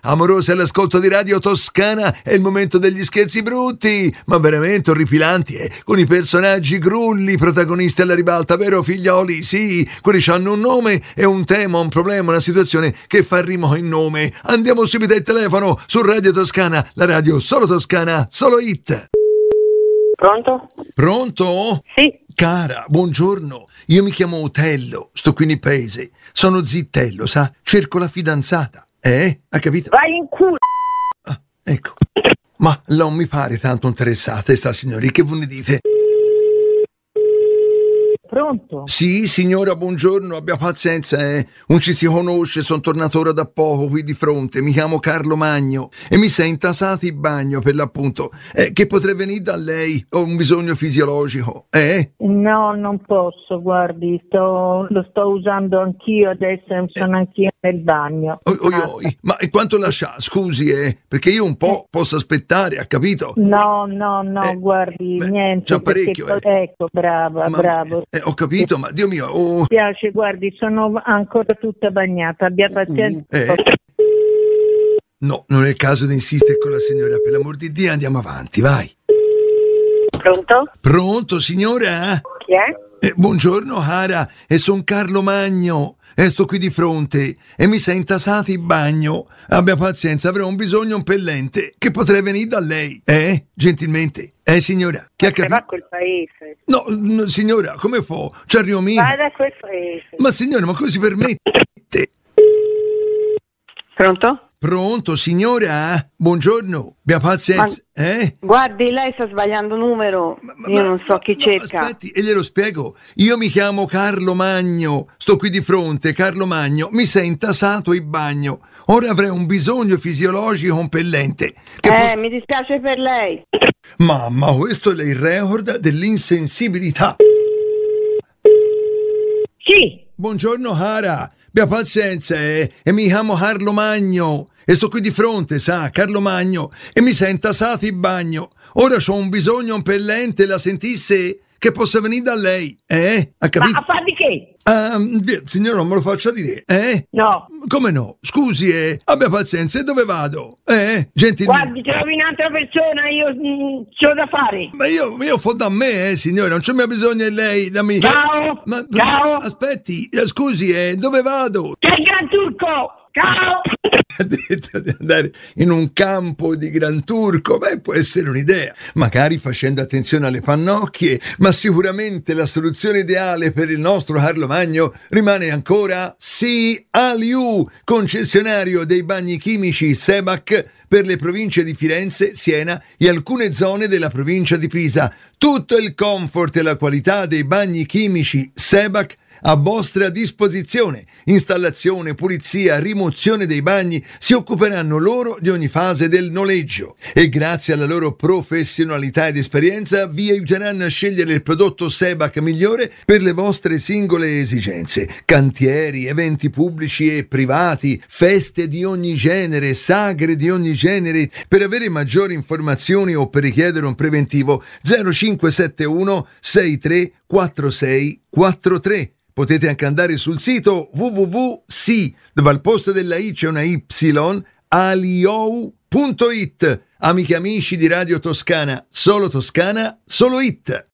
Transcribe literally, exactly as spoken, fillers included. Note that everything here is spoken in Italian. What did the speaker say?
amorosa all'ascolto di Radio Toscana, è il momento degli scherzi brutti, ma veramente orripilanti, eh? Con i personaggi grulli, protagonisti alla ribalta, vero figlioli? Sì, quelli hanno un nome e un tema, un problema, una situazione che fa rimo in nome. Andiamo subito al telefono su Radio Toscana, la radio solo toscana, solo hit. Pronto? Pronto? Sì. Cara, buongiorno. Io mi chiamo Otello, sto qui nel paese. Sono zittello, sa? Cerco la fidanzata. Eh? Ha capito? Vai in culo! Ah, ecco. Ma non mi pare tanto interessata sta signori, che voi ne dite? Pronto? Sì, signora, buongiorno, abbia pazienza, eh. Non ci si conosce, sono tornato ora da poco qui di fronte, mi chiamo Carlo Magno e mi sei intasato in bagno per l'appunto. Eh, che potrei venire da lei? Ho un bisogno fisiologico, eh? No, non posso, guardi, sto, lo sto usando anch'io adesso, sono anch'io nel bagno. Oi, oi, oi. Ma e quanto lascia? Scusi, eh, perché io un po' posso aspettare, ha capito? No, no, no, Eh, guardi, beh, niente. già parecchio, perché, eh. Ecco, brava, Ma- bravo. eh, ho capito, ma Dio mio, oh, Mi piace, guardi, sono ancora tutta bagnata, abbia pazienza. uh, eh. No, non è il caso di insistere con la signora, per l'amor di Dio, andiamo avanti, vai. Pronto? Pronto, signora? Chi è? Eh, buongiorno, cara, e son Carlo Magno. E sto qui di fronte e mi sei intasato in bagno. Abbia pazienza, avrò un bisogno impellente che potrei venire da lei. Eh? Gentilmente. Eh, signora? Che ha Va capito? a quel paese. No, no, signora, come fa? Ci arrivo mio. Vai da quel paese. Ma signora, ma come si permette? Pronto? Pronto, signora? Buongiorno. Abbia pazienza. Eh? Guardi, lei sta sbagliando numero. Ma- Io ma- non so no, chi no, cerca. Aspetti, e glielo spiego. Io mi chiamo Carlo Magno, sto qui di fronte, Carlo Magno, mi sei intasato in bagno. Ora avrei un bisogno fisiologico impellente. Che eh, po- mi dispiace per lei. Mamma, questo è il record dell'insensibilità. Sì, Buongiorno, cara. Abbia pazienza, eh? E mi chiamo Carlo Magno. E sto qui di fronte, sa, Carlo Magno. E mi sei intasato in bagno. Ora c'ho un bisogno impellente, la sentisse? Che possa venire da lei, eh? Ha ma capito? a far di che? Ah, via, signora, non me lo faccia dire, eh? No. Come no? Scusi, eh? Abbia pazienza, e dove vado? Eh? Gentilmente. Guardi, trovi un'altra persona, io mm, c'ho da fare. Ma io, io fo da me, eh, signora, non c'è mia bisogno di lei, dammi... Ciao, Ma, ciao. Aspetti, eh, scusi, eh, dove vado? C'è il Gran Turco! Ciao! Ha detto di andare in un campo di Gran Turco, beh, può essere un'idea, magari facendo attenzione alle pannocchie, ma sicuramente la soluzione ideale per il nostro Carlo Magno rimane ancora sì, Aliu, concessionario dei bagni chimici Sebac per le province di Firenze, Siena e alcune zone della provincia di Pisa. Tutto il comfort e la qualità dei bagni chimici Sebac a vostra disposizione. Installazione, pulizia, rimozione dei bagni, si occuperanno loro di ogni fase del noleggio e grazie alla loro professionalità ed esperienza vi aiuteranno a scegliere il prodotto Sebac migliore per le vostre singole esigenze. Cantieri, eventi pubblici e privati, feste di ogni genere, sagre di ogni genere. Per avere maggiori informazioni o per richiedere un preventivo zero cinque sette uno sei tre quattro sei quattro tre. Potete anche andare sul sito w w w punto si, dove al posto della I c'è una Y, aliou punto it. Amiche e amici di Radio Toscana, solo Toscana, solo hit.